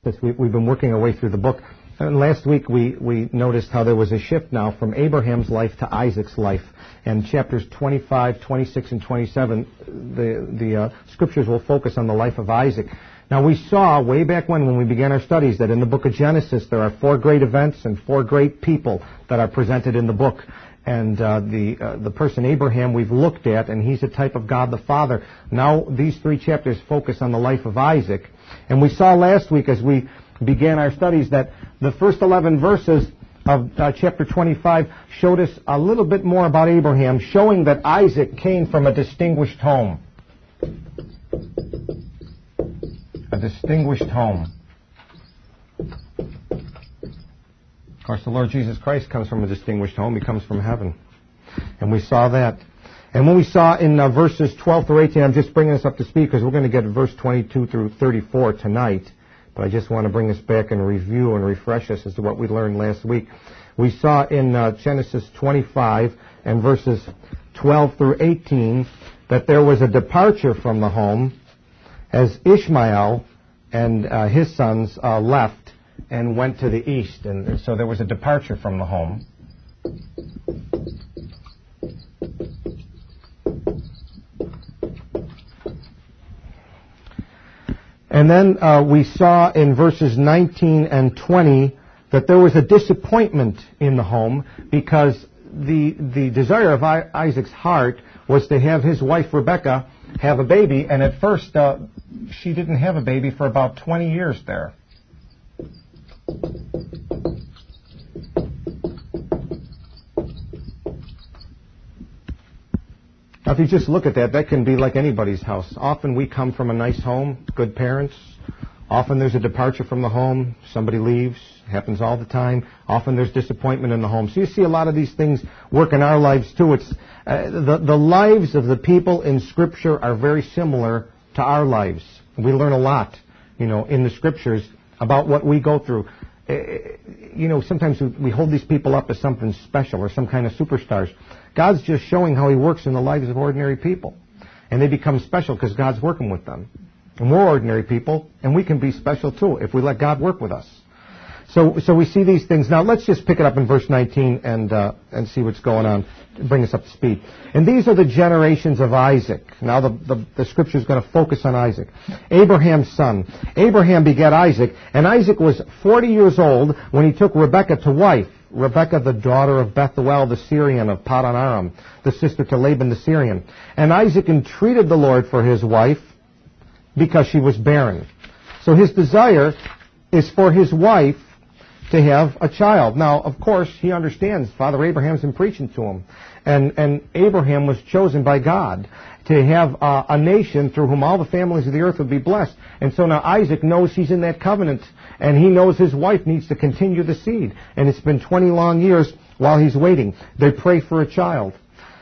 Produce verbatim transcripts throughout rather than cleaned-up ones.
We, we've been working our way through the book. And last week we, we noticed how there was a shift now from Abraham's life to Isaac's life. And chapters twenty-five, twenty-six, and twenty-seven, the, the uh, scriptures will focus on the life of Isaac. Now we saw way back when, when we began our studies, that in the book of Genesis there are four great events and four great people that are presented in the book. And uh, the uh, the person Abraham we've looked at, and he's a type of God the Father. Now these three chapters focus on the life of Isaac. And we saw last week as we began our studies that the first eleven verses of uh, chapter twenty-five showed us a little bit more about Abraham, showing that Isaac came from a distinguished home. A distinguished home. Of course, the Lord Jesus Christ comes from a distinguished home. He comes from heaven. And we saw that. And when we saw in uh, verses twelve through eighteen, I'm just bringing us up to speed because we're going to get verse twenty-two through thirty-four tonight. But I just want to bring us back and review and refresh us as to what we learned last week. We saw in uh, Genesis twenty-five and verses twelve through eighteen that there was a departure from the home as Ishmael and uh, his sons uh, left and went to the east. And so there was a departure from the home. And then uh, we saw in verses nineteen and twenty that there was a disappointment in the home because the the desire of I- Isaac's heart was to have his wife Rebekah have a baby, and at first uh, she didn't have a baby for about twenty years there. Now, if you just look at that, that can be like anybody's house. Often we come from a nice home, good parents. Often there's a departure from the home. Somebody leaves. Happens all the time. Often there's disappointment in the home. So you see a lot of these things work in our lives too. It's uh, the, the lives of the people in Scripture are very similar to our lives. We learn a lot, you know, in the Scriptures about what we go through. Uh, you know, sometimes we, we hold these people up as something special or some kind of superstars. God's just showing how He works in the lives of ordinary people. And they become special because God's working with them. And we're ordinary people, and we can be special too if we let God work with us. So so we see these things. Now let's just pick it up in verse nineteen and uh, and see what's going on, bring us up to speed. And these are the generations of Isaac. Now the, the, the Scripture is going to focus on Isaac. Abraham's son. Abraham begat Isaac, and Isaac was forty years old when he took Rebekah to wife. Rebekah, the daughter of Bethuel the Syrian of Paddan Aram, the sister to Laban the Syrian. And Isaac entreated the Lord for his wife because she was barren. So his desire is for his wife to have a child. Now, of course, he understands Father Abraham's been preaching to him. And, and Abraham was chosen by God to have uh, a nation through whom all the families of the earth would be blessed. And so now Isaac knows he's in that covenant, and he knows his wife needs to continue the seed. And it's been twenty long years while he's waiting. They pray for a child.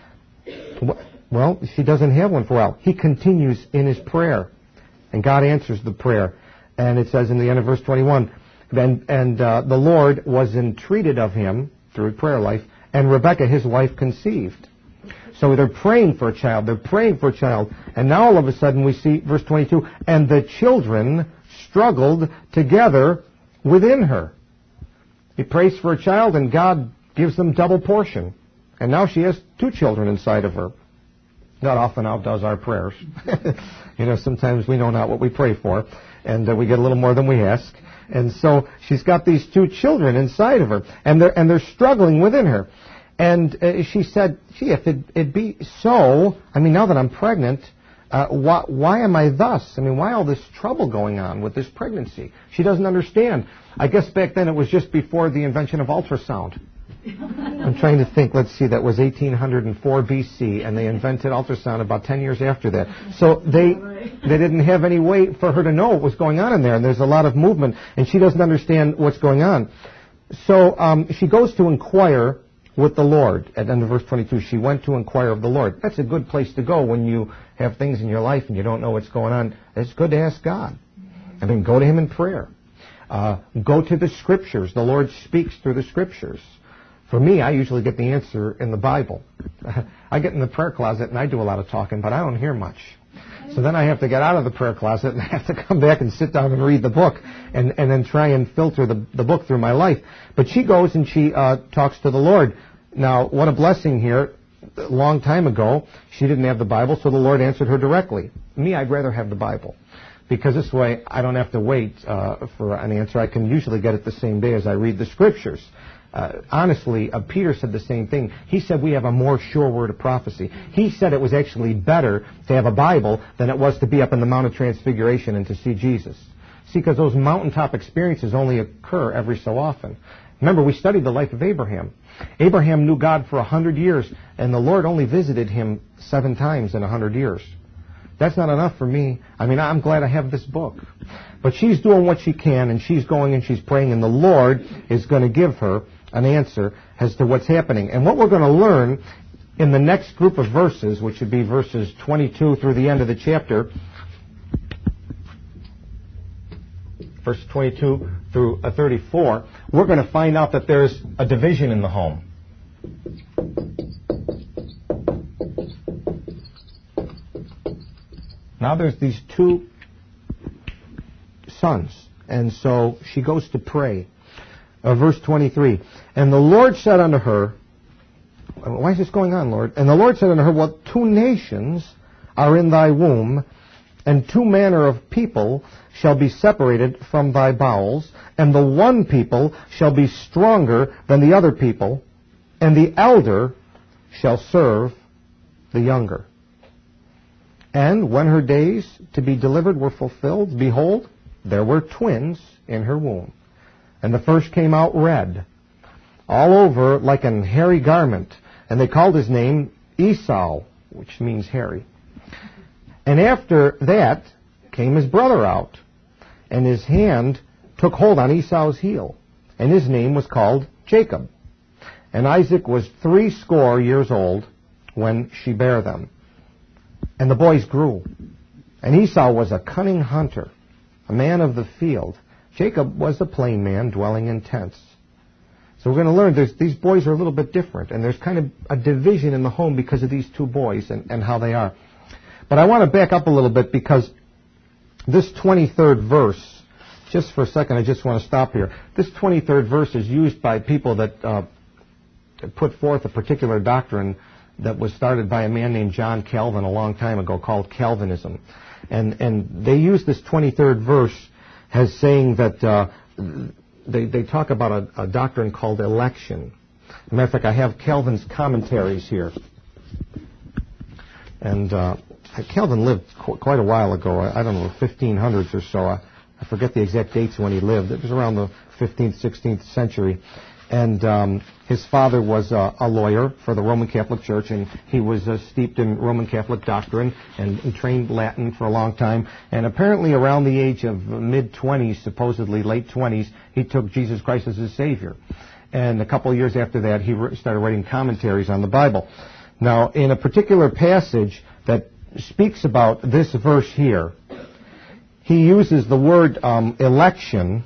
Well, she doesn't have one for a while. He continues in his prayer, and God answers the prayer. And it says in the end of verse twenty-one, and, and uh, the Lord was entreated of him through prayer life, and Rebekah, his wife, conceived. So they're praying for a child. They're praying for a child. And now all of a sudden we see verse twenty-two, and the children struggled together within her. He prays for a child, and God gives them double portion. And now she has two children inside of her. God often outdoes our prayers. You know, sometimes we know not what we pray for, and uh, we get a little more than we ask. And so she's got these two children inside of her, and they're, and they're struggling within her. And uh, she said, gee, if it, it be so, I mean, now that I'm pregnant, uh, why, why am I thus? I mean, why all this trouble going on with this pregnancy? She doesn't understand. I guess back then it was just before the invention of ultrasound. I'm trying to think. Let's see, that was eighteen oh four B C, and they invented ultrasound about ten years after that. So they they didn't have any way for her to know what was going on in there, and there's a lot of movement, and she doesn't understand what's going on. So um, she goes to inquire with the Lord. At the end of verse twenty-two, she went to inquire of the Lord. That's a good place to go when you have things in your life and you don't know what's going on. It's good to ask God. And then go to Him in prayer. Uh, go to the Scriptures. The Lord speaks through the Scriptures. For me, I usually get the answer in the Bible. I get in the prayer closet and I do a lot of talking, but I don't hear much. So then I have to get out of the prayer closet and I have to come back and sit down and read the book and, and then try and filter the, the book through my life. But she goes and she uh, talks to the Lord. Now, what a blessing here. A long time ago, she didn't have the Bible, so the Lord answered her directly. Me, I'd rather have the Bible, because this way I don't have to wait uh, for an answer. I can usually get it the same day as I read the Scriptures. Uh, honestly, uh, Peter said the same thing. He said we have a more sure word of prophecy. He said it was actually better to have a Bible than it was to be up in the Mount of Transfiguration and to see Jesus. See, because those mountaintop experiences only occur every so often. Remember, we studied the life of Abraham. Abraham knew God for a hundred years, and the Lord only visited him seven times in a hundred years. That's not enough for me. I mean, I'm glad I have this book. But she's doing what she can, and she's going and she's praying, and the Lord is going to give her an answer as to what's happening. And what we're going to learn in the next group of verses, which would be verses twenty-two through the end of the chapter, verse twenty-two through thirty-four, we're going to find out that there's a division in the home. Now there's these two sons, and so she goes to pray. Uh, verse twenty-three, and the Lord said unto her, why is this going on, Lord? And the Lord said unto her, well, two nations are in thy womb, and two manner of people shall be separated from thy bowels, and the one people shall be stronger than the other people, and the elder shall serve the younger. And when her days to be delivered were fulfilled, behold, there were twins in her womb. And the first came out red, all over like an hairy garment, and they called his name Esau, which means hairy. And after that came his brother out, and his hand took hold on Esau's heel, and his name was called Jacob. And Isaac was threescore years old when she bare them. And the boys grew. And Esau was a cunning hunter, a man of the field. Jacob was a plain man dwelling in tents. So we're going to learn there's, these boys are a little bit different, and there's kind of a division in the home because of these two boys and, and how they are. But I want to back up a little bit because this twenty-third verse, just for a second, I just want to stop here. This twenty-third verse is used by people that uh, put forth a particular doctrine that was started by a man named John Calvin a long time ago called Calvinism. And, and they use this twenty-third verse as saying that uh, they, they talk about a, a doctrine called election. As a matter of fact, I have Calvin's commentaries here. And uh, Calvin lived qu- quite a while ago. I, I don't know, fifteen hundreds or so. I, I forget the exact dates when he lived. It was around the fifteenth, sixteenth century. And um, his father was uh, a lawyer for the Roman Catholic Church, and he was uh, steeped in Roman Catholic doctrine and, and trained Latin for a long time. And apparently around the age of mid-twenties, supposedly late twenties, he took Jesus Christ as his Savior. And a couple of years after that, he re- started writing commentaries on the Bible. Now, in a particular passage that speaks about this verse here, he uses the word um, election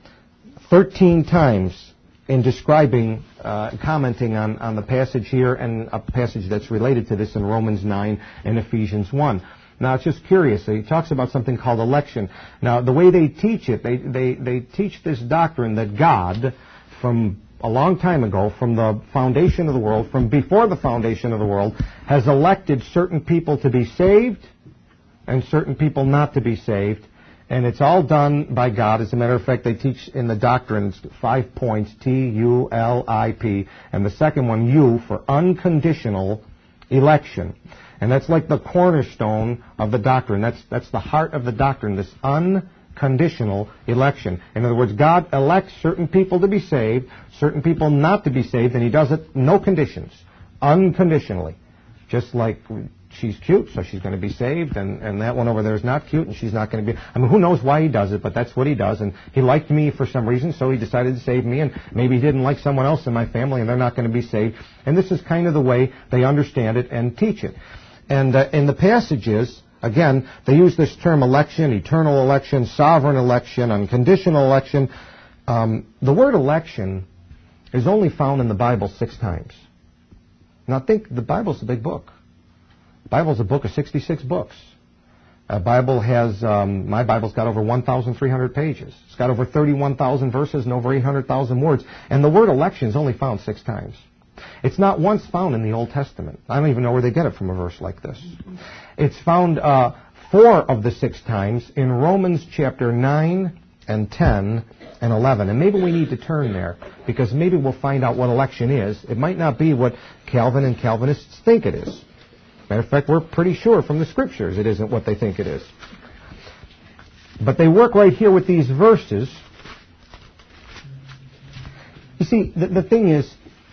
thirteen times in describing, uh, commenting on, on the passage here and a passage that's related to this in Romans nine and Ephesians one. Now, it's just curious. He talks about something called election. Now, the way they teach it, they, they, they teach this doctrine that God, from a long time ago, from the foundation of the world, from before the foundation of the world, has elected certain people to be saved and certain people not to be saved. And it's all done by God. As a matter of fact, they teach in the doctrines five points, T U L I P, and the second one, U, for unconditional election. And that's like the cornerstone of the doctrine. That's, that's the heart of the doctrine, this unconditional election. In other words, God elects certain people to be saved, certain people not to be saved, and He does it no conditions, unconditionally. Just like she's cute, so she's going to be saved, and, and that one over there is not cute, and she's not going to be... I mean, who knows why He does it, but that's what He does. And He liked me for some reason, so He decided to save me, and maybe He didn't like someone else in my family, and they're not going to be saved. And this is kind of the way they understand it and teach it. And uh, in the passages, again, they use this term election, eternal election, sovereign election, unconditional election. Um, the word election is only found in the Bible six times. Now think, the Bible's a big book. The Bible's a book of sixty-six books. A Bible has, um, my Bible's got over one thousand three hundred pages. It's got over thirty-one thousand verses and over eight hundred thousand words. And the word election is only found six times. It's not once found in the Old Testament. I don't even know where they get it from a verse like this. It's found uh, four of the six times in Romans chapter nine and ten and eleven. And maybe we need to turn there, because maybe we'll find out what election is. It might not be what Calvin and Calvinists think it is. Matter of fact, we're pretty sure from the Scriptures it isn't what they think it is. But they work right here with these verses. You see, the, the thing is,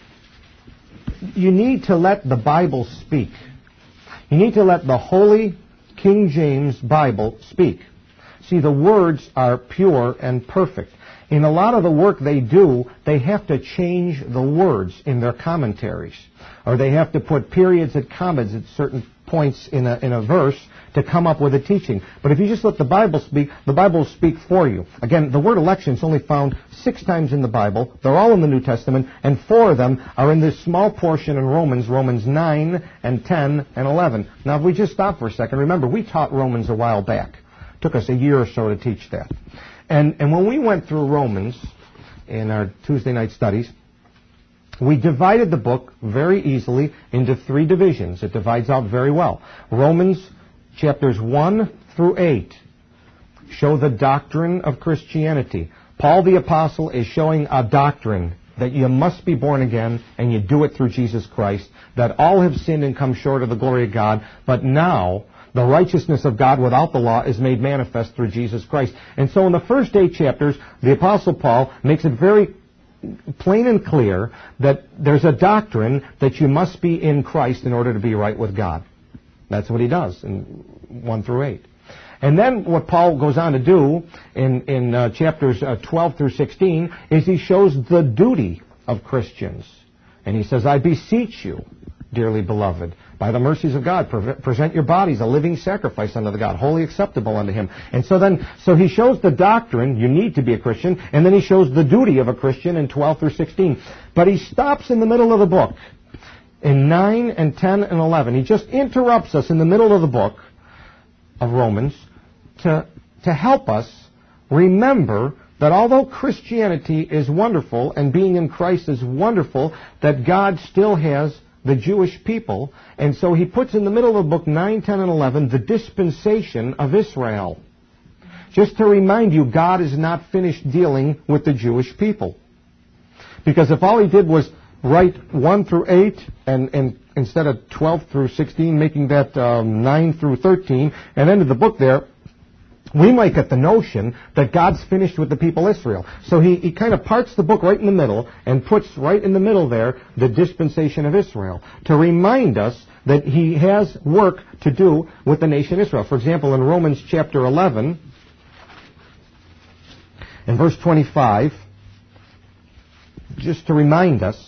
you need to let the Bible speak. You need to let the Holy King James Bible speak. See, the words are pure and perfect. In a lot of the work they do, they have to change the words in their commentaries. Or they have to put periods and commas at certain points in a, in a verse to come up with a teaching. But if you just let the Bible speak, the Bible will speak for you. Again, the word election is only found six times in the Bible. They're all in the New Testament, and four of them are in this small portion in Romans, Romans nine and ten and eleven. Now, if we just stop for a second, remember, we taught Romans a while back. It took us a year or so to teach that. And, and when we went through Romans in our Tuesday night studies, we divided the book very easily into three divisions. It divides out very well. Romans chapters one through eight show the doctrine of Christianity. Paul the Apostle is showing a doctrine that you must be born again, and you do it through Jesus Christ, that all have sinned and come short of the glory of God, but now the righteousness of God without the law is made manifest through Jesus Christ. And so in the first eight chapters, the Apostle Paul makes it very plain and clear that there's a doctrine that you must be in Christ in order to be right with God. That's what he does in one through eight. And then what Paul goes on to do in, in uh, chapters uh, twelve through sixteen is he shows the duty of Christians. And he says, I beseech you, dearly beloved, by the mercies of God, pre- present your bodies a living sacrifice unto the God, wholly acceptable unto Him. And so then, so he shows the doctrine, you need to be a Christian, and then he shows the duty of a Christian in twelve through sixteen. But he stops in the middle of the book. In nine and ten and eleven, he just interrupts us in the middle of the book of Romans to, to help us remember that although Christianity is wonderful and being in Christ is wonderful, that God still has the Jewish people. And so he puts in the middle of the book nine, ten, and eleven the dispensation of Israel. Just to remind you, God is not finished dealing with the Jewish people. Because if all he did was write one through eight, and, and instead of twelve through sixteen, making that um, nine through thirteen, and ended the book there, we might get the notion that God's finished with the people Israel. So he, he kind of parts the book right in the middle and puts right in the middle there the dispensation of Israel to remind us that he has work to do with the nation Israel. For example, in Romans chapter eleven, in verse twenty-five, just to remind us,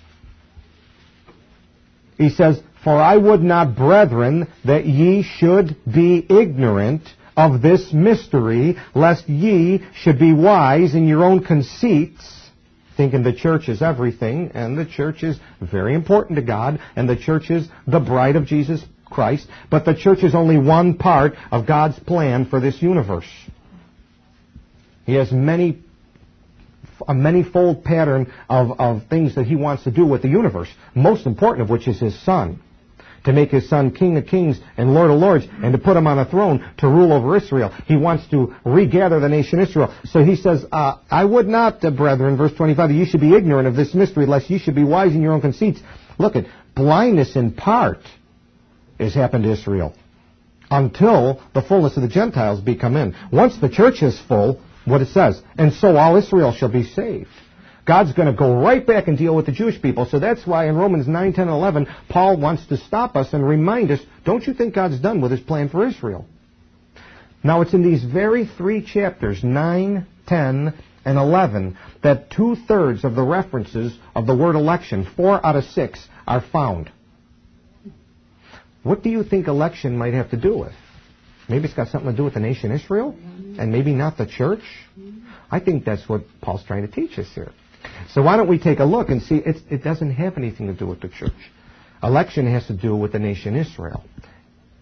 he says, For I would not, brethren, that ye should be ignorant of this mystery, lest ye should be wise in your own conceits, thinking the church is everything, and the church is very important to God, and the church is the bride of Jesus Christ, but the church is only one part of God's plan for this universe. He has many, a many-fold pattern of, of things that he wants to do with the universe, most important of which is his Son. To make his Son King of Kings and Lord of Lords, and to put him on a throne to rule over Israel. He wants to regather the nation Israel. So he says, uh, I would not, uh, brethren, verse twenty-five, that you should be ignorant of this mystery, lest you should be wise in your own conceits. Look at, blindness in part has happened to Israel, until the fullness of the Gentiles be come in. Once the church is full, what it says, and so all Israel shall be saved. God's going to go right back and deal with the Jewish people. So that's why in Romans nine, ten, and eleven, Paul wants to stop us and remind us, don't you think God's done with his plan for Israel? Now it's in these very three chapters, nine, ten, and eleven, that two-thirds of the references of the word election, four out of six, are found. What do you think election might have to do with? Maybe it's got something to do with the nation Israel, and maybe not the church? I think that's what Paul's trying to teach us here. So why don't we take a look and see, it's, it doesn't have anything to do with the church. Election has to do with the nation Israel.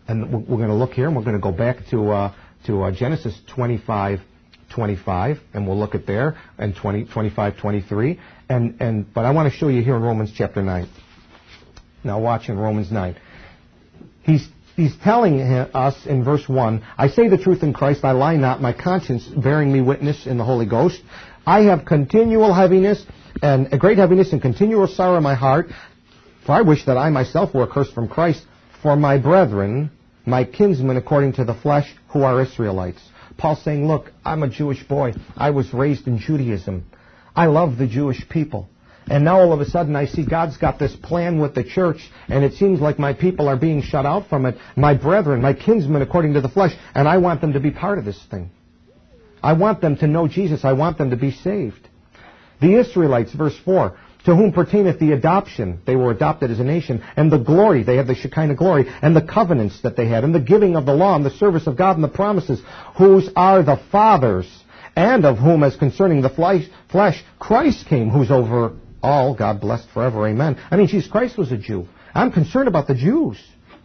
And we're going to look here, and we're going to go back to uh, to uh, Genesis twenty-five twenty-five, and we'll look at there, and twenty, twenty-five twenty-three. And, and, but I want to show you here in Romans chapter nine. Now watch in Romans nine. He's, he's telling us in verse one, I say the truth in Christ, I lie not, my conscience bearing me witness in the Holy Ghost. I have continual heaviness, and a great heaviness and continual sorrow in my heart, for I wish that I myself were accursed from Christ for my brethren, my kinsmen according to the flesh, who are Israelites. Paul's saying, look, I'm a Jewish boy. I was raised in Judaism. I love the Jewish people. And now all of a sudden I see God's got this plan with the church, and it seems like my people are being shut out from it. My brethren, my kinsmen according to the flesh, and I want them to be part of this thing. I want them to know Jesus. I want them to be saved. The Israelites, verse four, to whom pertaineth the adoption, they were adopted as a nation, and the glory, they had the Shekinah glory, and the covenants that they had, and the giving of the law, and the service of God, and the promises, whose are the fathers, and of whom, as concerning the flesh, flesh Christ came, who's over all, God blessed forever, amen. I mean, Jesus Christ was a Jew. I'm concerned about the Jews.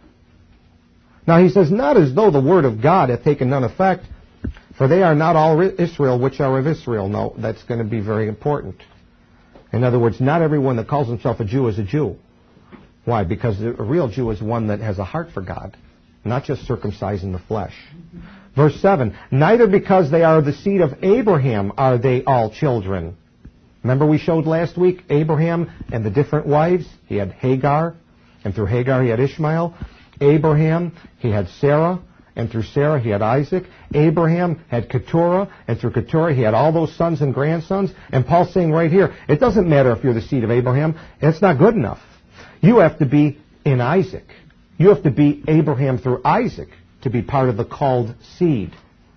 Now he says, not as though the word of God hath taken none effect, for they are not all Israel which are of Israel. No, that's going to be very important. In other words, not everyone that calls himself a Jew is a Jew. Why? Because a real Jew is one that has a heart for God, not just circumcised in the flesh. Verse seven, neither because they are the seed of Abraham are they all children. Remember we showed last week Abraham and the different wives? He had Hagar, and through Hagar he had Ishmael. Abraham, he had Sarah, and through Sarah he had Isaac. Abraham had Keturah, and through Keturah he had all those sons and grandsons. And Paul's saying right here, it doesn't matter if you're the seed of Abraham. It's not good enough. You have to be in Isaac. You have to be Abraham through Isaac to be part of the called seed.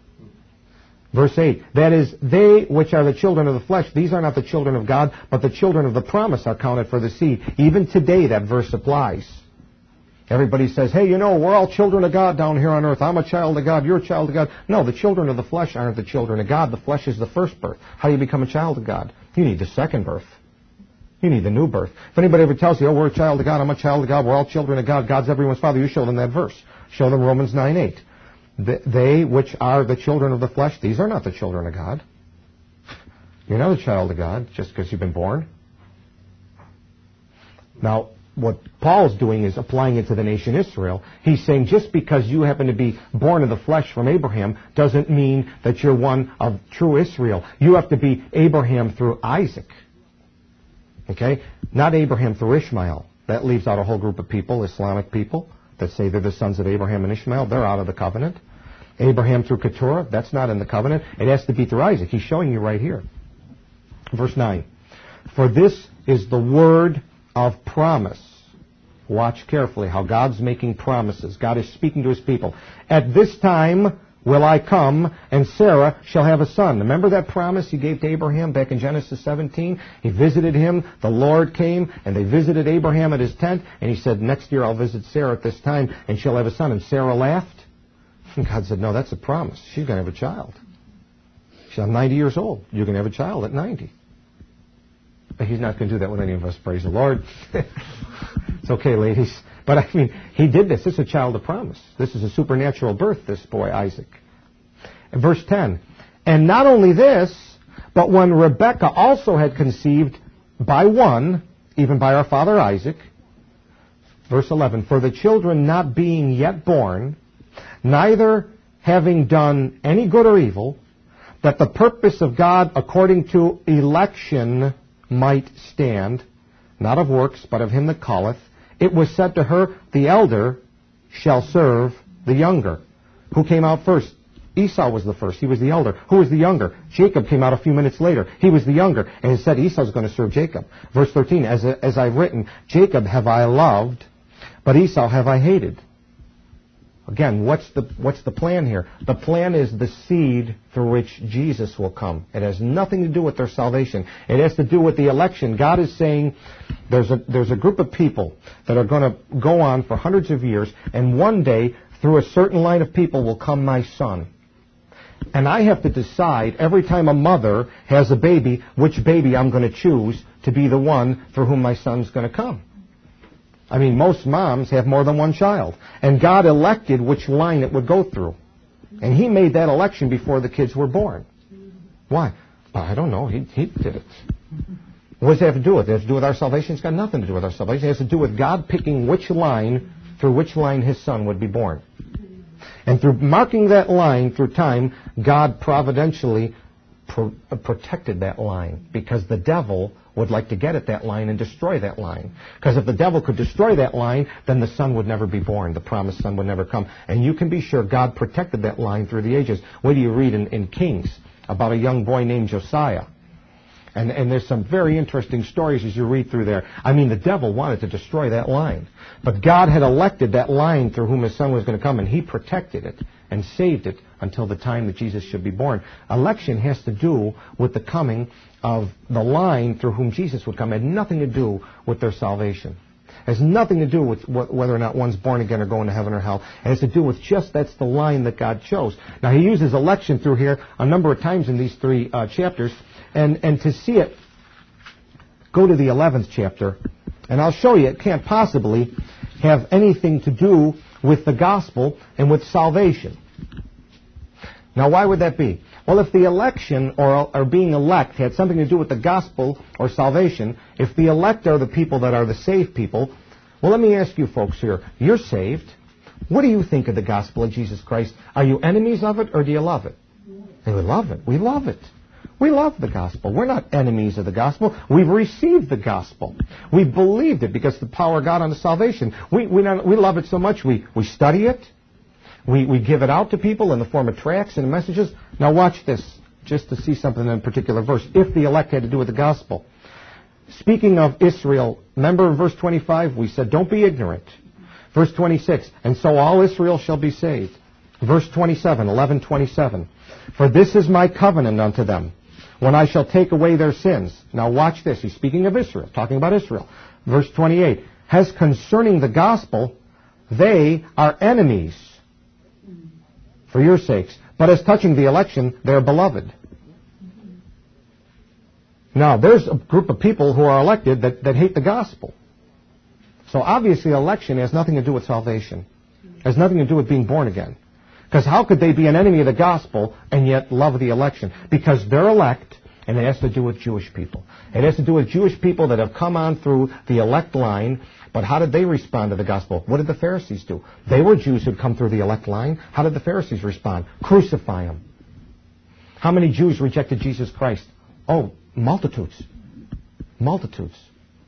Verse eight, that is, they which are the children of the flesh, these are not the children of God, but the children of the promise are counted for the seed. Even today that verse applies. Everybody says, hey, you know, we're all children of God down here on earth. I'm a child of God. You're a child of God. No, the children of the flesh aren't the children of God. The flesh is the first birth. How do you become a child of God? You need the second birth. You need the new birth. If anybody ever tells you, oh, we're a child of God, I'm a child of God, we're all children of God, God's everyone's father, you show them that verse. Show them Romans nine eight. They which are the children of the flesh, these are not the children of God. You're not a child of God just because you've been born. Now, what Paul's doing is applying it to the nation Israel. He's saying just because you happen to be born of the flesh from Abraham doesn't mean that you're one of true Israel. You have to be Abraham through Isaac. Okay? Not Abraham through Ishmael. That leaves out a whole group of people, Islamic people, that say they're the sons of Abraham and Ishmael. They're out of the covenant. Abraham through Keturah, that's not in the covenant. It has to be through Isaac. He's showing you right here. Verse nine. For this is the word of promise. Watch carefully how God's making promises. God is speaking to his people. At this time will I come, and Sarah shall have a son. Remember that promise he gave to Abraham back in Genesis seventeen? He visited him, the Lord came, and they visited Abraham at his tent, and he said, next year I'll visit Sarah at this time, and she'll have a son. And Sarah laughed. And God said, no, that's a promise. She's going to have a child. She's ninety years old. You're going to have a child at ninety. But he's not going to do that with any of us, praise the Lord. It's okay, ladies. But I mean, he did this. This is a child of promise. This is a supernatural birth, this boy, Isaac. And verse ten, and not only this, but when Rebekah also had conceived by one, even by our father Isaac, verse eleven, for the children not being yet born, neither having done any good or evil, that the purpose of God according to election might stand, not of works, but of him that calleth, it was said to her, the elder shall serve the younger. Who came out first? Esau was the first. He was the elder. Who was the younger? Jacob came out a few minutes later. He was the younger. And it said Esau's going to serve Jacob. Verse thirteen, as, as I've written, Jacob have I loved, but Esau have I hated. Again, what's the what's the plan here? The plan is the seed through which Jesus will come. It has nothing to do with their salvation. It has to do with the election. God is saying there's a there's a group of people that are going to go on for hundreds of years, and one day, through a certain line of people, will come my son. And I have to decide every time a mother has a baby, which baby I'm going to choose to be the one for whom my son's going to come. I mean, most moms have more than one child. And God elected which line it would go through. And He made that election before the kids were born. Why? Well, I don't know. He, he did it. What does it have to do with it? It has to do with our salvation? It's got nothing to do with our salvation. It has to do with God picking which line, through which line His Son would be born. And through marking that line through time, God providentially pro- protected that line, because the devil would like to get at that line and destroy that line. Because if the devil could destroy that line, then the Son would never be born. The promised Son would never come. And you can be sure God protected that line through the ages. What do you read in, in Kings about a young boy named Josiah? And, and there's some very interesting stories as you read through there. I mean, the devil wanted to destroy that line. But God had elected that line through whom His Son was going to come, and He protected it and saved it until the time that Jesus should be born. Election has to do with the coming of the line through whom Jesus would come. It had nothing to do with their salvation. It has nothing to do with wh- whether or not one's born again or going to heaven or hell. It has to do with just that's the line that God chose. Now, He uses election through here a number of times in these three uh, chapters. And, and to see it, go to the eleventh chapter, and I'll show you it can't possibly have anything to do with the gospel and with salvation. Now, why would that be? Well, if the election or, or being elect had something to do with the gospel or salvation, if the elect are the people that are the saved people, well, let me ask you folks here. You're saved. What do you think of the gospel of Jesus Christ? Are you enemies of it, or do you love it? We love it. We love it. We love the gospel. We're not enemies of the gospel. We've received the gospel. We believed it because the power of God unto salvation. We, we, not, we love it so much we, we study it. We, we give it out to people in the form of tracts and messages. Now watch this, just to see something in a particular verse. If the elect had to do with the gospel. Speaking of Israel, remember in verse twenty-five, we said, don't be ignorant. Verse twenty-six, and so all Israel shall be saved. Verse twenty-seven, eleven twenty-seven, for this is my covenant unto them, when I shall take away their sins. Now watch this. He's speaking of Israel, talking about Israel. Verse twenty-eight, as concerning the gospel, they are enemies for your sakes. But as touching the election, they are beloved. Now, there's a group of people who are elected that, that hate the gospel. So obviously election has nothing to do with salvation. It has nothing to do with being born again. Because how could they be an enemy of the gospel and yet love the election? Because they're elect, and it has to do with Jewish people. It has to do with Jewish people that have come on through the elect line. But how did they respond to the gospel? What did the Pharisees do? They were Jews who'd come through the elect line. How did the Pharisees respond? Crucify Him. How many Jews rejected Jesus Christ? Oh, multitudes. Multitudes.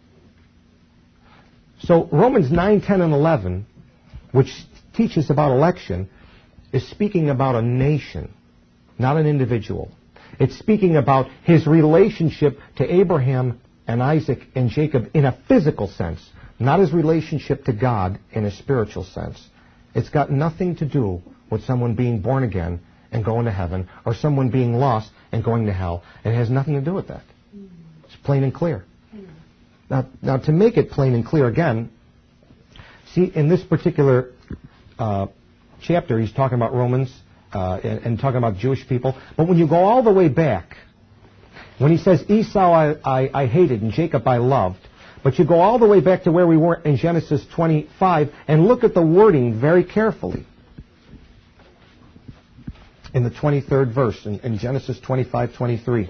So Romans nine, ten, and eleven, which teaches about election, is speaking about a nation, not an individual. It's speaking about His relationship to Abraham and Isaac and Jacob in a physical sense, not His relationship to God in a spiritual sense. It's got nothing to do with someone being born again and going to heaven, or someone being lost and going to hell. It has nothing to do with that. It's plain and clear. Now, now to make it plain and clear again, see, in this particular uh, chapter, he's talking about Romans uh, and, and talking about Jewish people. But when you go all the way back, when he says, Esau I, I, I hated and Jacob I loved, but you go all the way back to where we were in Genesis twenty-five and look at the wording very carefully. In the twenty-third verse, in, in Genesis twenty-five twenty-three.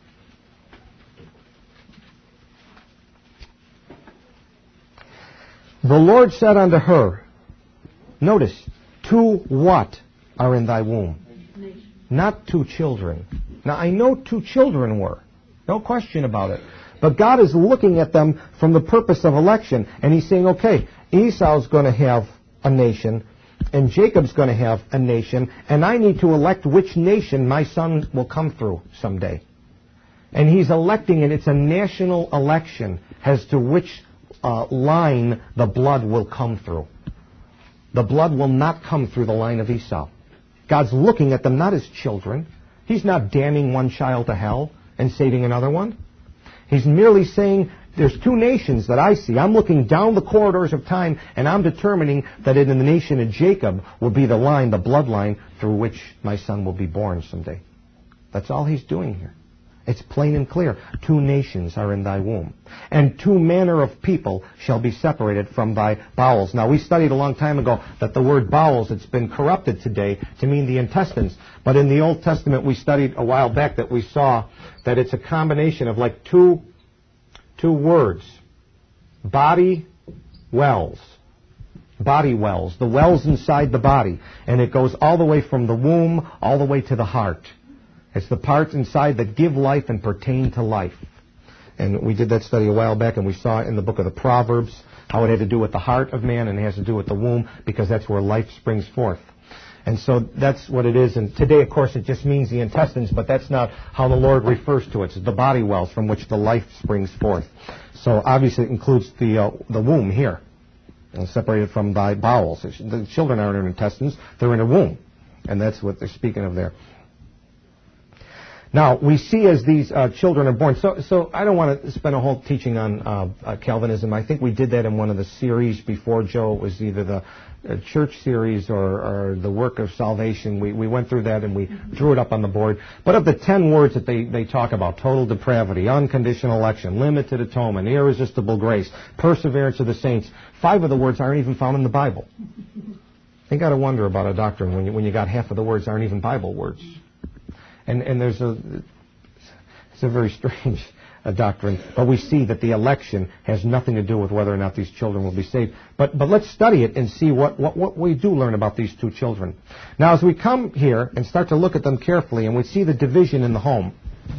The Lord said unto her, notice, two what are in thy womb? Not two children. Now, I know two children were. No question about it. But God is looking at them from the purpose of election. And He's saying, okay, Esau's going to have a nation, and Jacob's going to have a nation, and I need to elect which nation my son will come through someday. And He's electing it. It's a national election as to which uh, line the blood will come through. The blood will not come through the line of Esau. God's looking at them not as children. He's not damning one child to hell and saving another one. He's merely saying, there's two nations that I see. I'm looking down the corridors of time, and I'm determining that in the nation of Jacob will be the line, the bloodline, through which my son will be born someday. That's all He's doing here. It's plain and clear. Two nations are in thy womb, and two manner of people shall be separated from thy bowels. Now, we studied a long time ago that the word bowels, it's been corrupted today to mean the intestines. But in the Old Testament, we studied a while back that we saw that it's a combination of like two, two words. Body wells. Body wells. The wells inside the body. And it goes all the way from the womb all the way to the heart. It's the parts inside that give life and pertain to life. And we did that study a while back, and we saw in the book of the Proverbs how it had to do with the heart of man, and it has to do with the womb, because that's where life springs forth. And so that's what it is. And today, of course, it just means the intestines, but that's not how the Lord refers to it. It's the body wells from which the life springs forth. So obviously it includes the uh, the womb here, and separated from thy bowels. The children aren't in intestines, they're in a womb. And that's what they're speaking of there. Now, we see as these uh, children are born, so so I don't want to spend a whole teaching on uh, uh, Calvinism. I think we did that in one of the series before, Joe. It was either the uh, church series or, or the work of salvation. We, we went through that and we drew it up on the board. But of the ten words that they, they talk about, total depravity, unconditional election, limited atonement, irresistible grace, perseverance of the saints, five of the words aren't even found in the Bible. You got to wonder about a doctrine when you, when you got half of the words aren't even Bible words. And, and there's a, it's a very strange uh, doctrine. But we see that the election has nothing to do with whether or not these children will be saved. But, but let's study it and see what, what, what we do learn about these two children. Now, as we come here and start to look at them carefully, and we see the division in the home.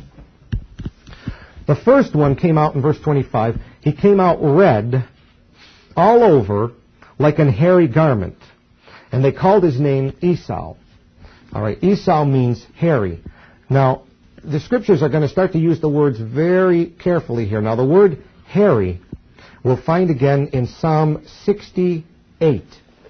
The first one came out in verse twenty-five. He came out red all over like an hairy garment. And they called his name Esau. All right, Esau means hairy. Now, the scriptures are going to start to use the words very carefully here. Now, the word hairy we'll find again in Psalm sixty-eight.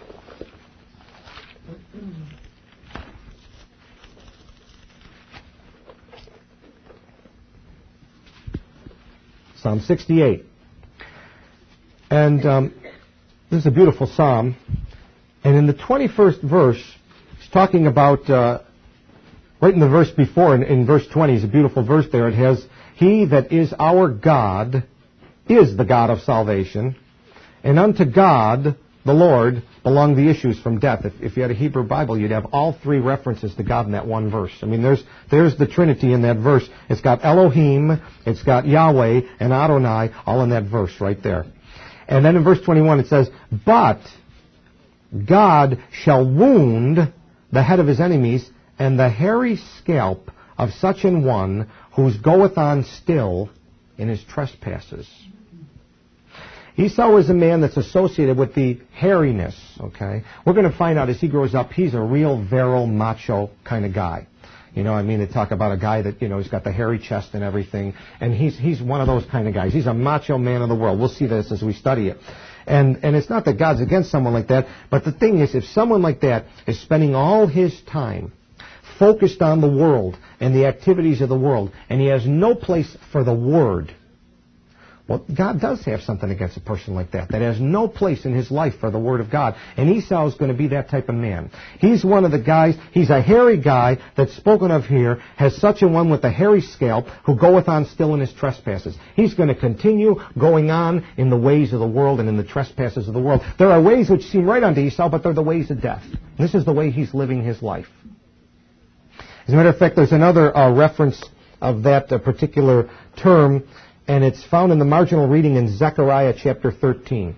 Psalm sixty-eight. And um, this is a beautiful psalm. And in the twenty-first verse, it's talking about, uh, right in the verse before, in, in verse twenty, is a beautiful verse there. It has, He that is our God is the God of salvation, and unto God, the Lord, belong the issues from death. If, if you had a Hebrew Bible, you'd have all three references to God in that one verse. I mean, there's there's the Trinity in that verse. It's got Elohim, it's got Yahweh, and Adonai, all in that verse right there. And then in verse twenty-one it says, But God shall wound the head of his enemies, and the hairy scalp of such an one whose goeth on still in his trespasses. Esau is a man that's associated with the hairiness, okay? We're going to find out as he grows up, he's a real virile, macho kind of guy. You know, I mean, they talk about a guy that, you know, he's got the hairy chest and everything, and he's he's one of those kind of guys. He's a macho man of the world. We'll see this as we study it. And and it's not that God's against someone like that, but the thing is, if someone like that is spending all his time focused on the world and the activities of the world, and he has no place for the Word, well, God does have something against a person like that, that has no place in his life for the Word of God. And Esau is going to be that type of man. He's one of the guys, he's a hairy guy that's spoken of here, has such a one with a hairy scalp who goeth on still in his trespasses. He's going to continue going on in the ways of the world and in the trespasses of the world. There are ways which seem right unto Esau, but they're the ways of death. This is the way he's living his life. As a matter of fact, there's another uh, reference of that uh, particular term, and it's found in the marginal reading in Zechariah chapter thirteen.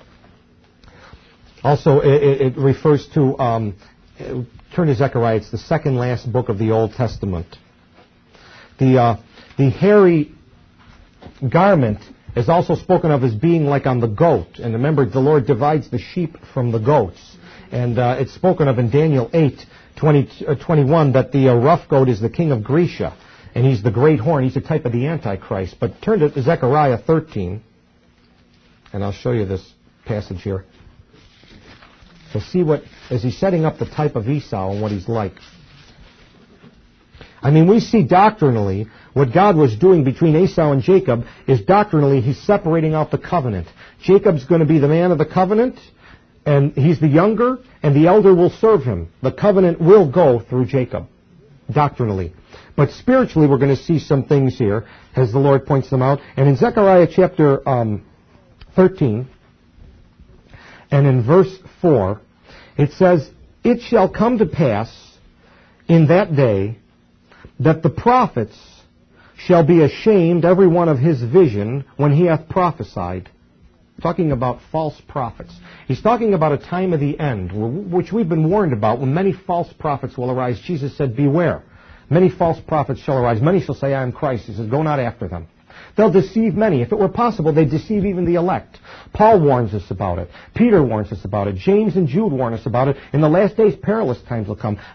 Also, it, it refers to, um, turn to Zechariah, it's the second last book of the Old Testament. The, uh, the hairy garment is also spoken of as being like on the goat. And remember, the Lord divides the sheep from the goats. And uh, it's spoken of in Daniel eight, twenty, uh, twenty-one, that the uh, rough goat is the king of Grecia. And he's the great horn. He's a type of the Antichrist. But turn to Zechariah thirteen, and I'll show you this passage here. So see what, as he's setting up the type of Esau and what he's like. I mean, we see doctrinally what God was doing between Esau and Jacob is doctrinally he's separating out the covenant. Jacob's going to be the man of the covenant, and he's the younger, and the elder will serve him. The covenant will go through Jacob, doctrinally. But spiritually, we're going to see some things here as the Lord points them out. And in Zechariah chapter um, thirteen, and in verse four, it says, "It shall come to pass in that day that the prophets shall be ashamed every one of his vision when he hath prophesied." Talking about false prophets. He's talking about a time of the end, which we've been warned about, when many false prophets will arise. Jesus said, "Beware. Many false prophets shall arise. Many shall say, I am Christ." He says, "Go not after them." They'll deceive many. If it were possible, they'd deceive even the elect. Paul warns us about it. Peter warns us about it. James and Jude warn us about it. In the last days, perilous times will come.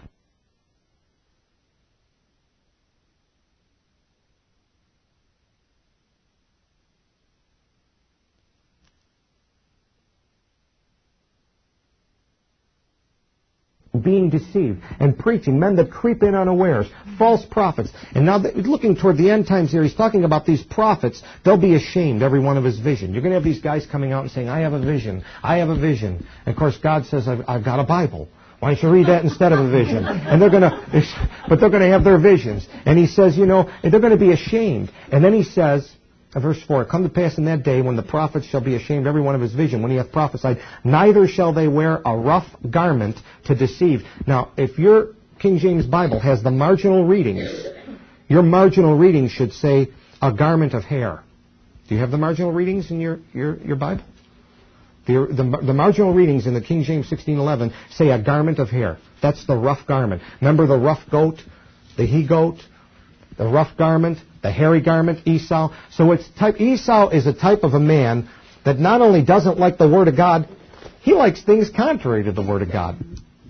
Being deceived and preaching, men that creep in unawares, false prophets. And now, looking toward the end times here, he's talking about these prophets. They'll be ashamed, every one of his vision. You're going to have these guys coming out and saying, "I have a vision, I have a vision." And of course, God says, I've, I've got a Bible. Why don't you read that instead of a vision? And they're going to, but they're going to have their visions. And he says, you know, they're going to be ashamed. And then he says, verse four, "Come to pass in that day when the prophets shall be ashamed every one of his vision, when he hath prophesied, neither shall they wear a rough garment to deceive." Now, if your King James Bible has the marginal readings, your marginal readings should say a garment of hair. Do you have the marginal readings in your, your, your Bible? The, the, the marginal readings in the King James sixteen eleven say a garment of hair. That's the rough garment. Remember the rough goat, the he-goat, the rough garment, the hairy garment, Esau. So it's type, Esau is a type of a man that not only doesn't like the Word of God, he likes things contrary to the Word of God.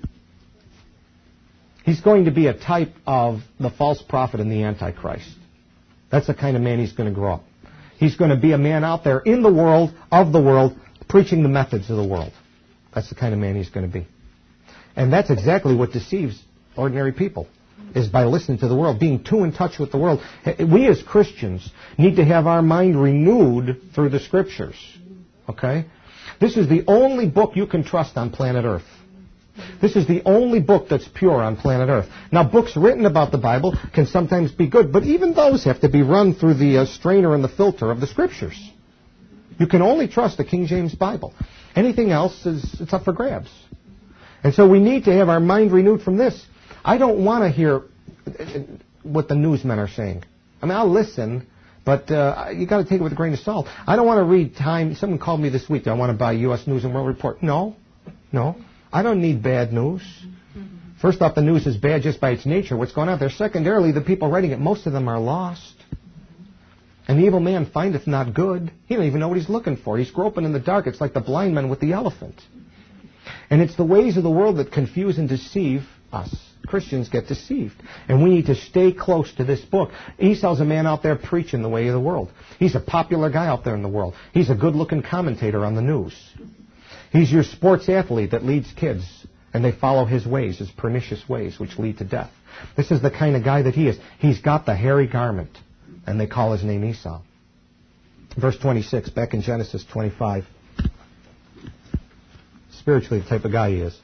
He's going to be a type of the false prophet and the Antichrist. That's the kind of man he's going to grow up. He's going to be a man out there in the world, of the world, preaching the methods of the world. That's the kind of man he's going to be. And that's exactly what deceives ordinary people, is by listening to the world, being too in touch with the world. We as Christians need to have our mind renewed through the Scriptures. Okay? This is the only book you can trust on planet Earth. This is the only book that's pure on planet Earth. Now, books written about the Bible can sometimes be good, but even those have to be run through the uh, strainer and the filter of the Scriptures. You can only trust the King James Bible. Anything else is it's up for grabs. And so we need to have our mind renewed from this. I don't want to hear what the newsmen are saying. I mean, I'll listen, but uh, you got to take it with a grain of salt. I don't want to read Time. Someone called me this week. Do I want to buy U S News and World Report? No, no. I don't need bad news. First off, the news is bad just by its nature. What's going on there? Secondarily, the people writing it, most of them are lost. And the evil man findeth not good. He don't even know what he's looking for. He's groping in the dark. It's like the blind man with the elephant. And it's the ways of the world that confuse and deceive us. Christians get deceived. And we need to stay close to this book. Esau's a man out there preaching the way of the world. He's a popular guy out there in the world. He's a good-looking commentator on the news. He's your sports athlete that leads kids, and they follow his ways, his pernicious ways, which lead to death. This is the kind of guy that he is. He's got the hairy garment, and they call his name Esau. Verse twenty-six, back in Genesis twenty-five. Spiritually, the type of guy he is.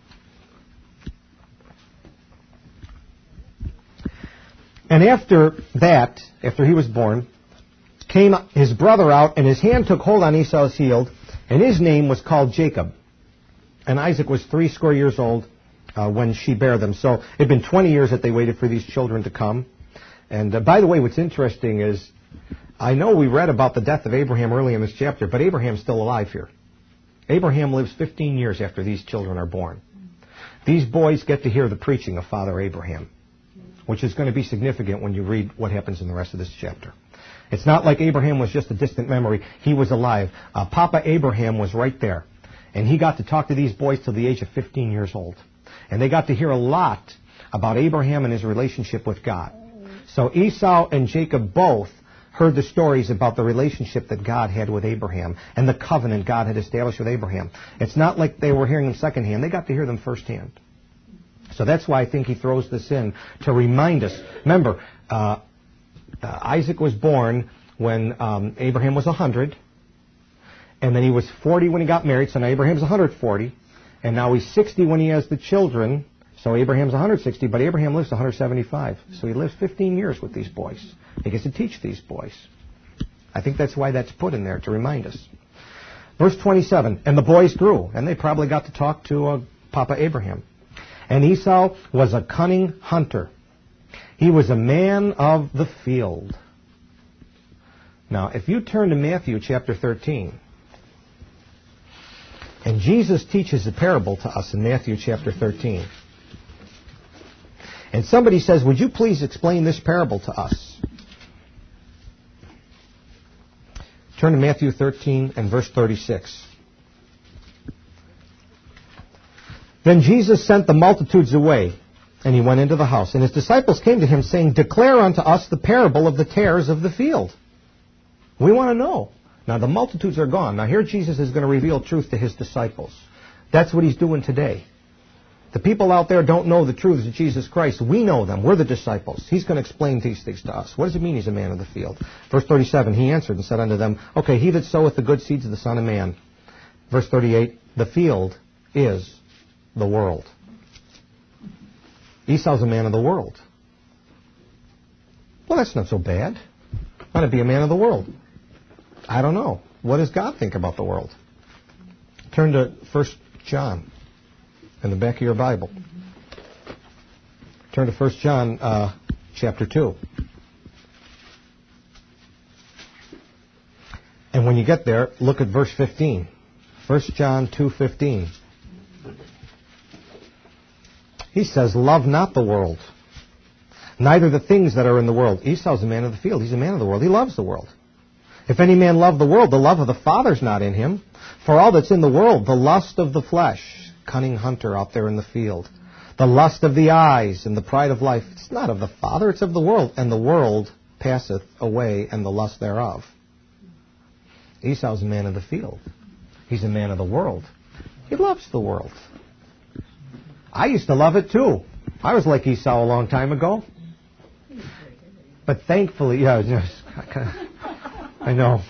And after that, after he was born, came his brother out, and his hand took hold on Esau's heel, and his name was called Jacob. And Isaac was three score years old uh, when she bare them. So it had been twenty years that they waited for these children to come. And uh, by the way, what's interesting is, I know we read about the death of Abraham early in this chapter, but Abraham's still alive here. Abraham lives fifteen years after these children are born. These boys get to hear the preaching of Father Abraham, which is going to be significant when you read what happens in the rest of this chapter. It's not like Abraham was just a distant memory. He was alive. Uh, Papa Abraham was right there. And he got to talk to these boys till the age of fifteen years old. And they got to hear a lot about Abraham and his relationship with God. So Esau and Jacob both heard the stories about the relationship that God had with Abraham and the covenant God had established with Abraham. It's not like they were hearing them secondhand. They got to hear them firsthand. So that's why I think he throws this in to remind us. Remember, uh, uh, Isaac was born when um, Abraham was one hundred. And then he was forty when he got married. So now Abraham's one hundred forty. And now he's sixty when he has the children. So Abraham's one hundred sixty, but Abraham lives one hundred seventy-five. So he lives fifteen years with these boys. He gets to teach these boys. I think that's why that's put in there, to remind us. Verse twenty-seven, and the boys grew, and they probably got to talk to uh, Papa Abraham. And Esau was a cunning hunter. He was a man of the field. Now, if you turn to Matthew chapter thirteen, and Jesus teaches a parable to us in Matthew chapter thirteen, and somebody says, would you please explain this parable to us? Turn to Matthew thirteen and verse thirty-six. Then Jesus sent the multitudes away, and he went into the house. And his disciples came to him, saying, declare unto us the parable of the tares of the field. We want to know. Now, the multitudes are gone. Now, here Jesus is going to reveal truth to his disciples. That's what he's doing today. The people out there don't know the truths of Jesus Christ. We know them. We're the disciples. He's going to explain these things to us. What does it mean he's a man of the field? Verse thirty-seven, he answered and said unto them, okay, he that soweth the good seeds of the Son of Man. Verse thirty-eight, the field is the world. Esau's a man of the world. Well, that's not so bad. Want to be a man of the world? I don't know. What does God think about the world? Turn to First John in the back of your Bible. Turn to First John uh, chapter two. And when you get there, look at verse fifteen. First John two fifteen. He says, love not the world, neither the things that are in the world. Esau's a man of the field. He's a man of the world. He loves the world. If any man love the world, the love of the Father's not in him. For all that's in the world, the lust of the flesh, cunning hunter out there in the field, the lust of the eyes and the pride of life, it's not of the Father, it's of the world. And the world passeth away, and the lust thereof. Esau's a man of the field. He's a man of the world. He loves the world. I used to love it too. I was like Esau a long time ago. But thankfully, yeah, just, I know.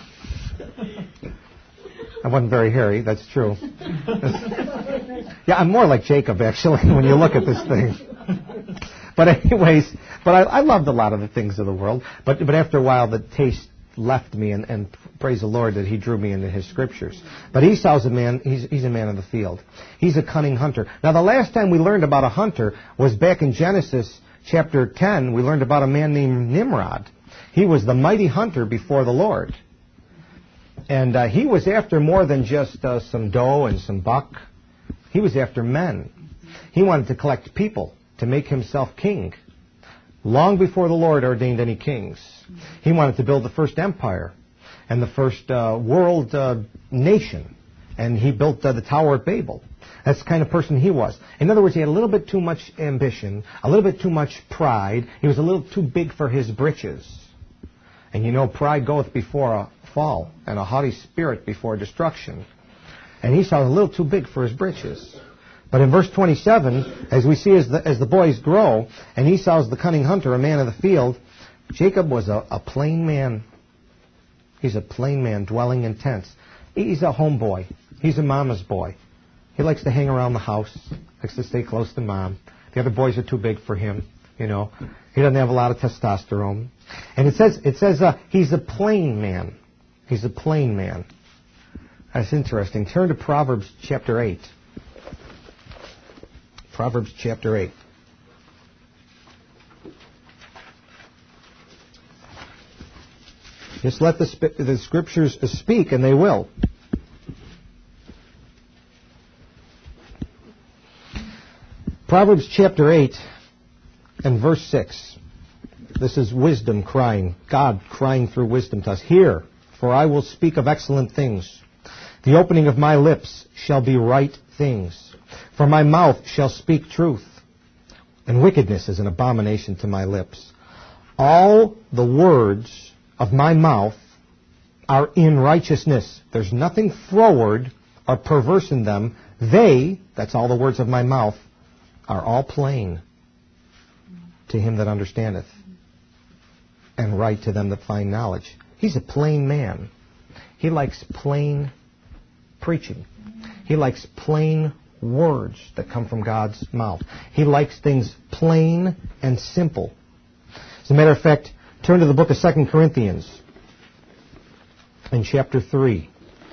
I wasn't very hairy, that's true. Yeah, I'm more like Jacob, actually, when you look at this thing. But anyways, but I, I loved a lot of the things of the world. But but after a while, the taste left me, and, and praise the Lord that he drew me into his scriptures. But Esau's a man, he's, he's a man of the field. He's a cunning hunter. Now, the last time we learned about a hunter was back in Genesis chapter ten. We learned about a man named Nimrod. He was the mighty hunter before the Lord. And uh, he was after more than just uh, some doe and some buck. He was after men. He wanted to collect people to make himself king. Long before the Lord ordained any kings. He wanted to build the first empire and the first uh, world uh, nation. And he built uh, the Tower of Babel. That's the kind of person he was. In other words, he had a little bit too much ambition, a little bit too much pride. He was a little too big for his britches. And you know, pride goeth before a fall, and a haughty spirit before destruction. And Esau was a little too big for his britches. But in verse twenty-seven, as we see as the, as the boys grow, and Esau's the cunning hunter, a man of the field, Jacob was a, a plain man. He's a plain man dwelling in tents. He's a homeboy. He's a mama's boy. He likes to hang around the house, likes to stay close to mom. The other boys are too big for him, you know. He doesn't have a lot of testosterone. And it says, it says uh, he's a plain man. He's a plain man. That's interesting. Turn to Proverbs chapter eight. Proverbs chapter eight. Just let the, sp- the scriptures speak, and they will. Proverbs chapter eight and verse six. This is wisdom crying. God crying through wisdom to us. Hear, for I will speak of excellent things. The opening of my lips shall be right things. For my mouth shall speak truth, and wickedness is an abomination to my lips. All the words of my mouth are in righteousness. There's nothing froward or perverse in them. They, that's all the words of my mouth, are all plain to him that understandeth, and right to them that find knowledge. He's a plain man. He likes plain preaching. He likes plain words that come from God's mouth. He likes things plain and simple. As a matter of fact, turn to the book of Second Corinthians in chapter three.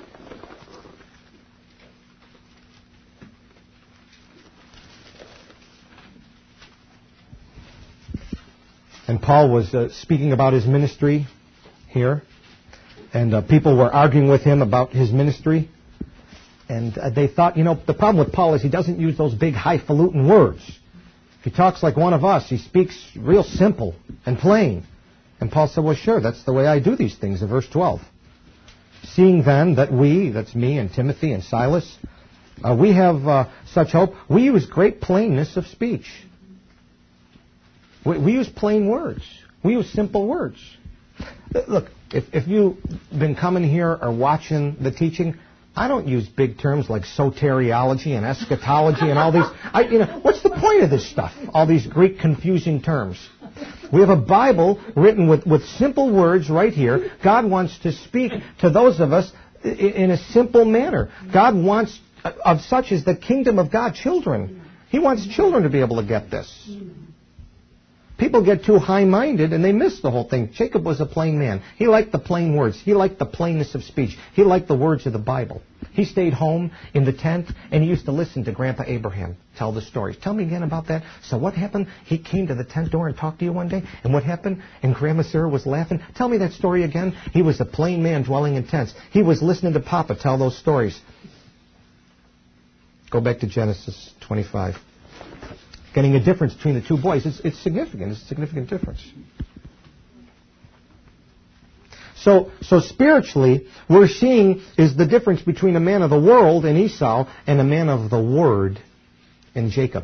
And Paul was uh, speaking about his ministry here. And uh, people were arguing with him about his ministry. And uh, they thought, you know, the problem with Paul is he doesn't use those big highfalutin words. He talks like one of us. He speaks real simple and plain. And Paul said, well, sure, that's the way I do these things in verse twelve. Seeing then that we, that's me and Timothy and Silas, uh, we have uh, such hope, we use great plainness of speech. We, we use plain words. We use simple words. Look, if, if you've been coming here or watching the teaching, I don't use big terms like soteriology and eschatology and all these. I, you know, what's the point of this stuff? All these Greek confusing terms. We have a Bible written with, with simple words right here. God wants to speak to those of us in a simple manner. God wants, of such as the kingdom of God, children. He wants children to be able to get this. People get too high-minded and they miss the whole thing. Jacob was a plain man. He liked the plain words. He liked the plainness of speech. He liked the words of the Bible. He stayed home in the tent and he used to listen to Grandpa Abraham tell the stories. Tell me again about that. So what happened? He came to the tent door and talked to you one day. And what happened? And Grandma Sarah was laughing. Tell me that story again. He was a plain man dwelling in tents. He was listening to Papa tell those stories. Go back to Genesis twenty-five. Getting a difference between the two boys. It's, it's significant. It's a significant difference. So, so spiritually, we're seeing is the difference between a man of the world in Esau and a man of the Word in Jacob.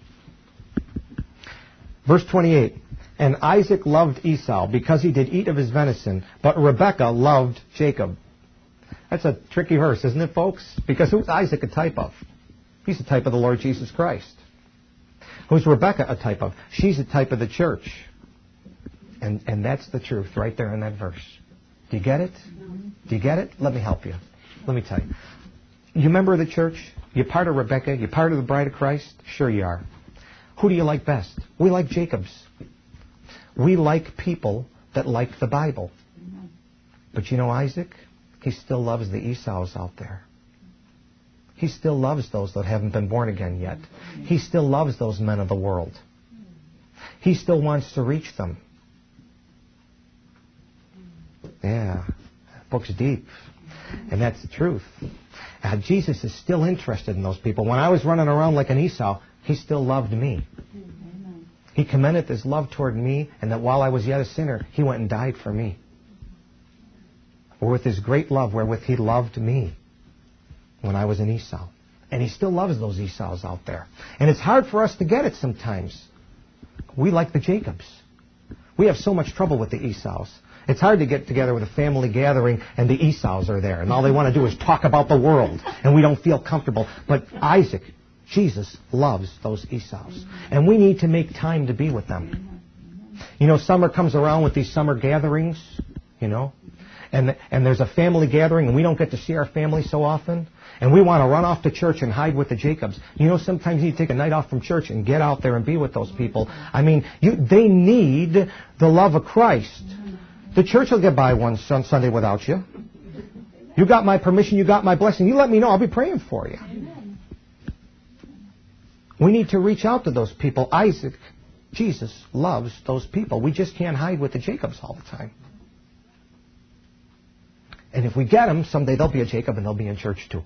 Verse twenty-eight. And Isaac loved Esau because he did eat of his venison, but Rebekah loved Jacob. That's a tricky verse, isn't it, folks? Because who's Isaac a type of? He's a type of the Lord Jesus Christ. Who's Rebekah a type of? She's a type of the church. And and that's the truth right there in that verse. Do you get it? Do you get it? Let me help you. Let me tell you. You member of the church? You're part of Rebekah? You're part of the bride of Christ? Sure you are. Who do you like best? We like Jacob's. We like people that like the Bible. But you know Isaac? He still loves the Esau's out there. He still loves those that haven't been born again yet. He still loves those men of the world. He still wants to reach them. Yeah, that book's deep. And that's the truth. Uh, Jesus is still interested in those people. When I was running around like an Esau, he still loved me. He commendeth his love toward me, and that while I was yet a sinner, he went and died for me. Or with his great love wherewith he loved me when I was an Esau. And he still loves those Esau's out there. And it's hard for us to get it sometimes. We like the Jacobs. We have so much trouble with the Esau's. It's hard to get together with a family gathering and the Esau's are there. And all they want to do is talk about the world. And we don't feel comfortable. But Isaac, Jesus, loves those Esau's. And we need to make time to be with them. You know, summer comes around with these summer gatherings, you know. And, and there's a family gathering and we don't get to see our family so often. And we want to run off to church and hide with the Jacobs. You know, sometimes you need to take a night off from church and get out there and be with those people. I mean, you, they need the love of Christ. The church will get by one Sunday without you. You got my permission. You got my blessing. You let me know. I'll be praying for you. We need to reach out to those people. Isaac, Jesus, loves those people. We just can't hide with the Jacobs all the time. And if we get them, someday they'll be a Jacob and they'll be in church too.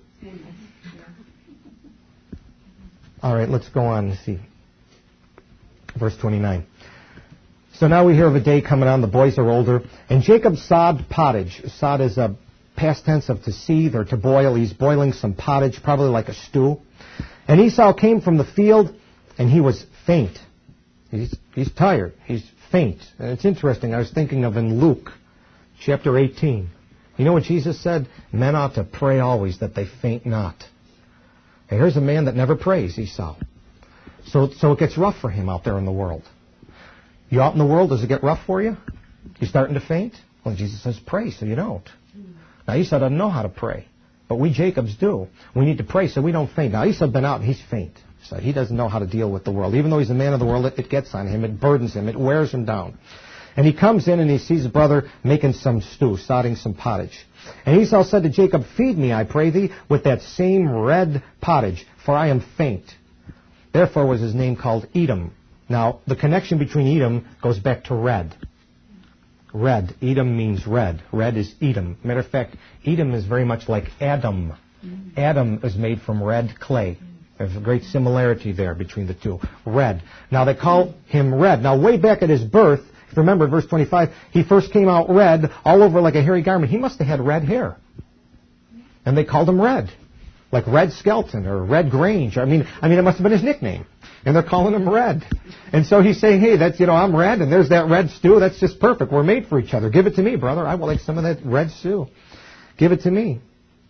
All right, let's go on and see. Verse twenty-nine. So now we hear of a day coming on, the boys are older, and Jacob sod pottage. Sod is a past tense of to seethe or to boil. He's boiling some pottage, probably like a stew. And Esau came from the field, and he was faint. He's, he's tired. He's faint. And it's interesting, I was thinking of in Luke chapter eighteen. You know what Jesus said? Men ought to pray always that they faint not. And here's a man that never prays, Esau. So, so it gets rough for him out there in the world. You out in the world, does it get rough for you? You starting to faint? Well, Jesus says pray so you don't. Now Esau doesn't know how to pray. But we Jacobs do. We need to pray so we don't faint. Now, Esau's been out and he's faint. So he doesn't know how to deal with the world. Even though he's a man of the world, it, it gets on him. It burdens him. It wears him down. And he comes in and he sees his brother making some stew, sodding some pottage. And Esau said to Jacob, feed me, I pray thee, with that same red pottage, for I am faint. Therefore was his name called Edom. Now, the connection between Edom goes back to red. Red. Edom means red. Red is Edom. Matter of fact, Edom is very much like Adam. Adam is made from red clay. There's a great similarity there between the two. Red. Now, they call him red. Now, way back at his birth, if you remember verse twenty-five, he first came out red, all over like a hairy garment. He must have had red hair. And they called him Red. Like Red Skelton or Red Grange. I mean, I mean, it must have been his nickname. And they're calling him Red. And so he's saying, hey, that's, you know, I'm red, and there's that red stew. That's just perfect. We're made for each other. Give it to me, brother. I will like some of that red stew. Give it to me.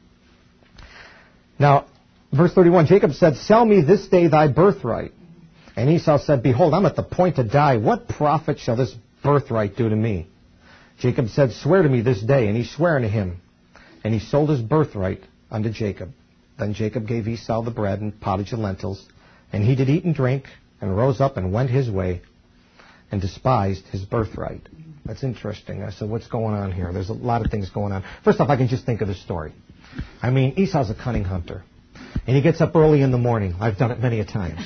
Now, verse thirty-one, Jacob said, sell me this day thy birthright. And Esau said, behold, I'm at the point to die. What profit shall this birthright do to me? Jacob said, swear to me this day. And he sware unto him. And he sold his birthright unto Jacob. Then Jacob gave Esau the bread and pottage of lentils. And he did eat and drink, and rose up and went his way, and despised his birthright. That's interesting. I said, what's going on here? There's a lot of things going on. First off, I can just think of the story. I mean, Esau's a cunning hunter. And he gets up early in the morning. I've done it many a times.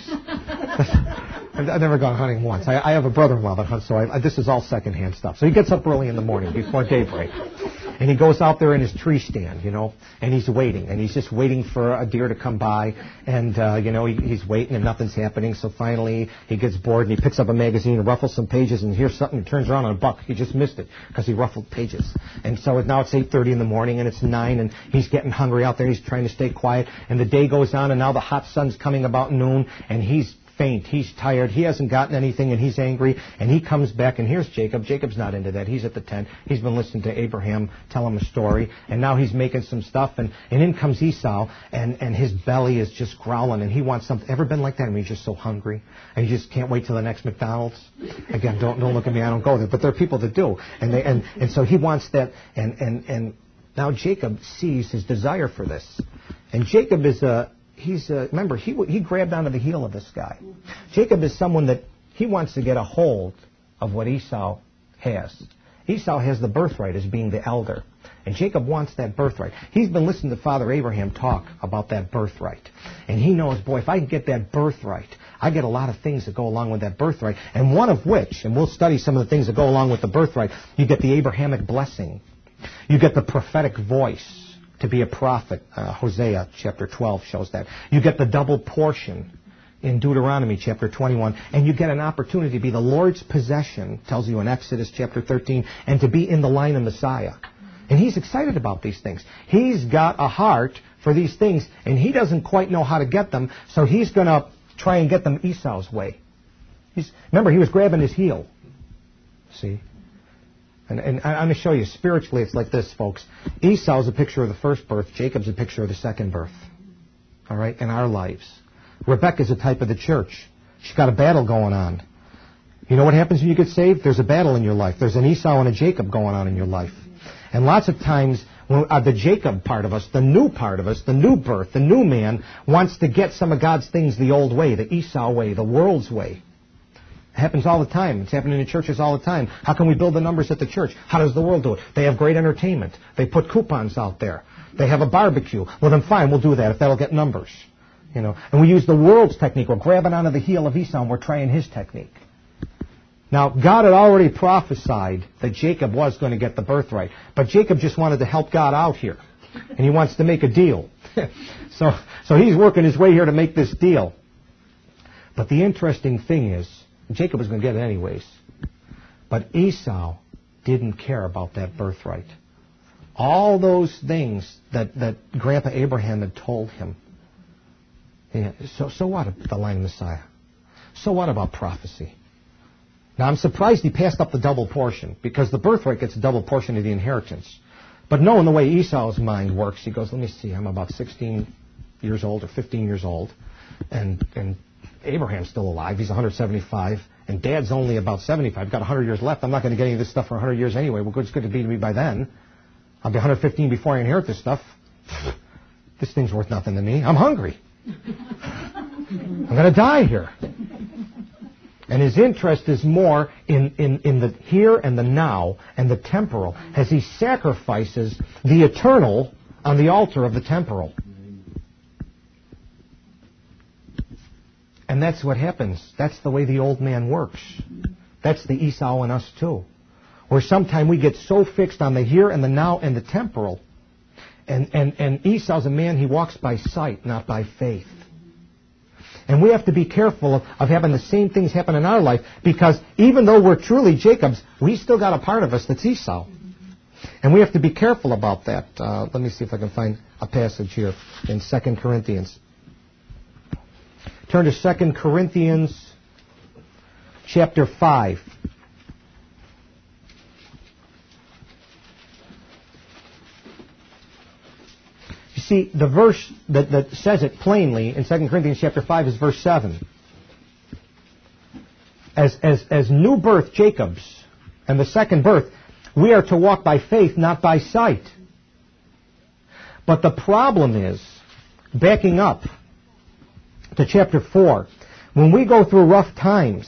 I've never gone hunting once. I, I have a brother-in-law that hunts, so I, this is all secondhand stuff. So he gets up early in the morning, before daybreak. And he goes out there in his tree stand, you know, and he's waiting. And he's just waiting for a deer to come by. And, uh, you know, he, he's waiting and nothing's happening. So finally he gets bored and he picks up a magazine and ruffles some pages and hears something and turns around on a buck. He just missed it because he ruffled pages. And so now it's eight thirty in the morning and it's nine and he's getting hungry out there. He's trying to stay quiet. And the day goes on and now the hot sun's coming about noon and he's faint. He's tired. He hasn't gotten anything, and he's angry. And he comes back, and here's Jacob. Jacob's not into that. He's at the tent. He's been listening to Abraham tell him a story, and now he's making some stuff. And, and in comes Esau, and, and his belly is just growling, and he wants something. Ever been like that? I mean, he's just so hungry, and you just can't wait till the next McDonald's. Again, don't don't look at me. I don't go there, but there are people that do, and they and, and so he wants that, and and and now Jacob sees his desire for this, and Jacob is a He's uh, remember he he grabbed onto the heel of this guy. Jacob is someone that he wants to get a hold of what Esau has. Esau has the birthright as being the elder, and Jacob wants that birthright. He's been listening to Father Abraham talk about that birthright, and he knows, boy, if I can get that birthright, I get a lot of things that go along with that birthright, and one of which, and we'll study some of the things that go along with the birthright. You get the Abrahamic blessing, you get the prophetic voice. To be a prophet, uh, Hosea chapter twelve shows that. You get the double portion in Deuteronomy chapter twenty-one, and you get an opportunity to be the Lord's possession, tells you in Exodus chapter thirteen, and to be in the line of Messiah. And he's excited about these things. He's got a heart for these things, and he doesn't quite know how to get them, so he's going to try and get them Esau's way. He's, remember, he was grabbing his heel. See? And, and I'm going to show you, spiritually, it's like this, folks. Esau's a picture of the first birth. Jacob's a picture of the second birth. All right? In our lives. Rebecca's a type of the church. She's got a battle going on. You know what happens when you get saved? There's a battle in your life. There's an Esau and a Jacob going on in your life. And lots of times, when, uh, the Jacob part of us, the new part of us, the new birth, the new man, wants to get some of God's things the old way, the Esau way, the world's way. It happens all the time. It's happening in churches all the time. How can we build the numbers at the church? How does the world do it? They have great entertainment. They put coupons out there. They have a barbecue. Well, then fine, we'll do that if that'll get numbers. You know, and we use the world's technique. We're grabbing onto the heel of Esau and we're trying his technique. Now, God had already prophesied that Jacob was going to get the birthright. But Jacob just wanted to help God out here. And he wants to make a deal. so, so he's working his way here to make this deal. But the interesting thing is, Jacob was going to get it anyways. But Esau didn't care about that birthright. All those things that, that Grandpa Abraham had told him. Yeah, so, so what about the line of Messiah? So what about prophecy? Now, I'm surprised he passed up the double portion, because the birthright gets a double portion of the inheritance. But knowing the way Esau's mind works, he goes, let me see, I'm about sixteen years old or fifteen years old, and and Abraham's still alive. He's one hundred seventy-five, and Dad's only about seventy-five. I've got one hundred years left. I'm not going to get any of this stuff for one hundred years anyway. Well, it's good to be to me by then. I'll be one hundred fifteen before I inherit this stuff. This thing's worth nothing to me. I'm hungry. I'm going to die here. And his interest is more in, in, in the here and the now and the temporal as he sacrifices the eternal on the altar of the temporal. And that's what happens. That's the way the old man works. That's the Esau in us too. Where sometimes we get so fixed on the here and the now and the temporal. And, and, and Esau's a man, he walks by sight, not by faith. And we have to be careful of, of having the same things happen in our life, because even though we're truly Jacob's, we still got a part of us that's Esau. And we have to be careful about that. Uh, let me see if I can find a passage here in Second Corinthians. Turn to Second Corinthians chapter five. You see, the verse that, that says it plainly in Second Corinthians chapter five is verse seven. As, as, as new birth Jacob's and the second birth, we are to walk by faith, not by sight. But the problem is, backing up to chapter four, when we go through rough times,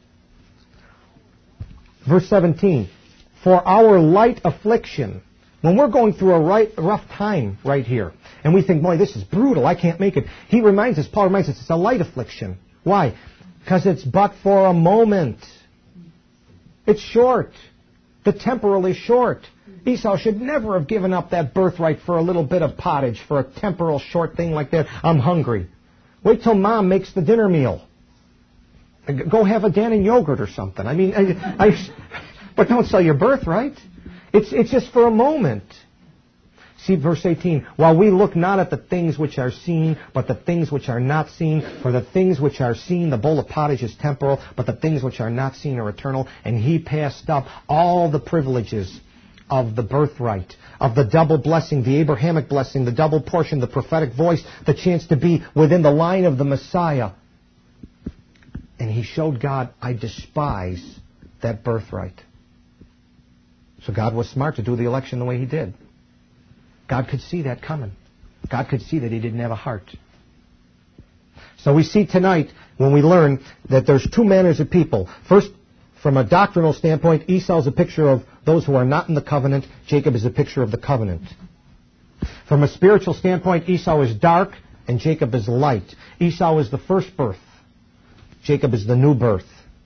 verse seventeen, for our light affliction, when we're going through a right, rough time right here, and we think, boy, this is brutal, I can't make it, he reminds us, Paul reminds us, it's a light affliction. Why? Because it's but for a moment. It's short. The temporal is short. Esau should never have given up that birthright for a little bit of pottage, for a temporal short thing like that. I'm hungry. Wait till Mom makes the dinner meal. Go have a Dannon yogurt or something. I mean, I, I, but don't sell your birthright. It's, it's just for a moment. See verse eighteen. While we look not at the things which are seen, but the things which are not seen. For the things which are seen, the bowl of pottage is temporal, but the things which are not seen are eternal. And he passed up all the privileges of the birthright, of the double blessing, the Abrahamic blessing, the double portion, the prophetic voice, the chance to be within the line of the Messiah. And he showed God, I despise that birthright. So God was smart to do the election the way he did. God could see that coming. God could see that he didn't have a heart. So we see tonight, when we learn that there's two manners of people. First, from a doctrinal standpoint, Esau is a picture of those who are not in the covenant. Jacob is a picture of the covenant. From a spiritual standpoint, Esau is dark and Jacob is light. Esau is the first birth. Jacob is the new birth.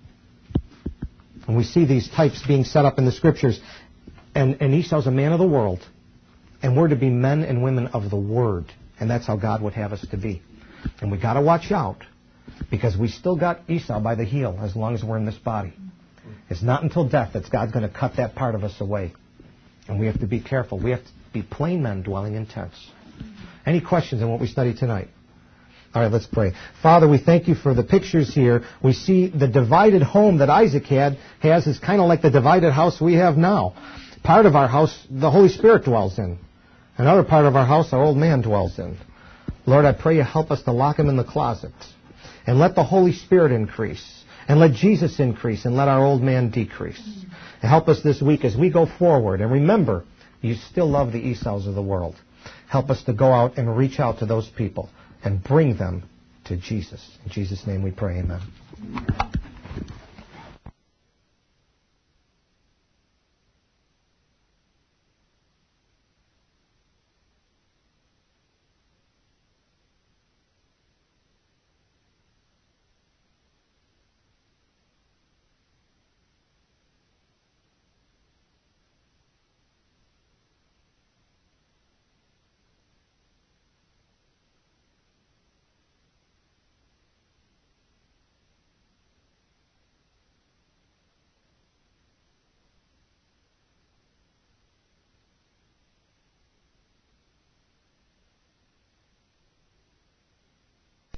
And we see these types being set up in the Scriptures. And, and Esau's a man of the world. And we're to be men and women of the Word. And that's how God would have us to be. And we got to watch out, because we still got Esau by the heel as long as we're in this body. It's not until death that God's going to cut that part of us away. And we have to be careful. We have to be plain men dwelling in tents. Any questions on what we studied tonight? All right, let's pray. Father, we thank you for the pictures here. We see the divided home that Isaac had has is kind of like the divided house we have now. Part of our house, the Holy Spirit dwells in. Another part of our house, our old man dwells in. Lord, I pray you help us to lock him in the closet. And let the Holy Spirit increase. And let Jesus increase, and let our old man decrease. And help us this week as we go forward. And remember, you still love the Esau's of the world. Help us to go out and reach out to those people and bring them to Jesus. In Jesus' name we pray, amen.